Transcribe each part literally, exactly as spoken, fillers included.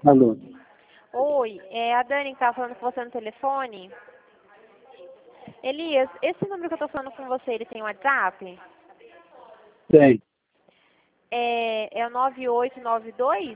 Alô? Oi, é a Dani que estava falando com você no telefone. Elias, esse número que eu tô falando com você, ele tem WhatsApp? Tem. É, é o nove oito nove dois?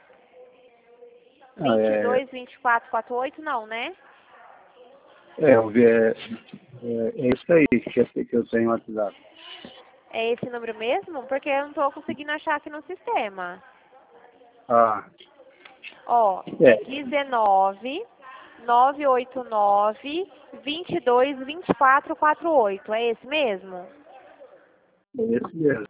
Ah, é, vinte e dois, vinte e quatro, quarenta e oito, não, né? é, eu vi- é, é, é isso aí que eu, que eu tenho WhatsApp. É esse número mesmo? Porque eu não tô conseguindo achar aqui no sistema. Ah, Ó, é, dezenove, nove oito nove, vinte e dois, vinte e quatro, quarenta e oito. É esse mesmo? é esse mesmo.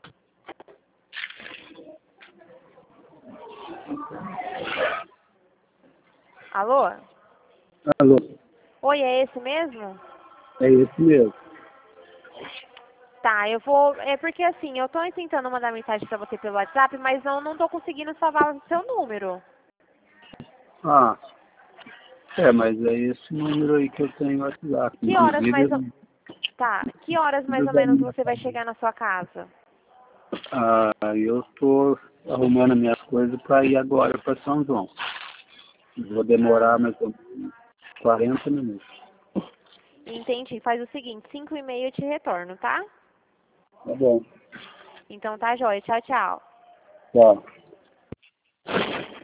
Alô? Alô? Oi, é esse mesmo? É esse mesmo. Tá, eu vou. É porque assim, eu tô tentando mandar mensagem pra você pelo WhatsApp, mas eu não tô conseguindo salvar o seu número. Ah, é, mas é esse número aí que eu tenho WhatsApp. Que horas mais ou... Inclusive, Tá, que horas mais do ou da menos minha você vai família. chegar na sua casa? Ah, eu estou arrumando as minhas coisas para ir agora para São João. Vou demorar Ah, mais ou menos quarenta minutos. entendi. Faz o seguinte, cinco e meia eu te retorno, tá? Tá bom. Então tá, joia. Tchau, tchau. Tchau.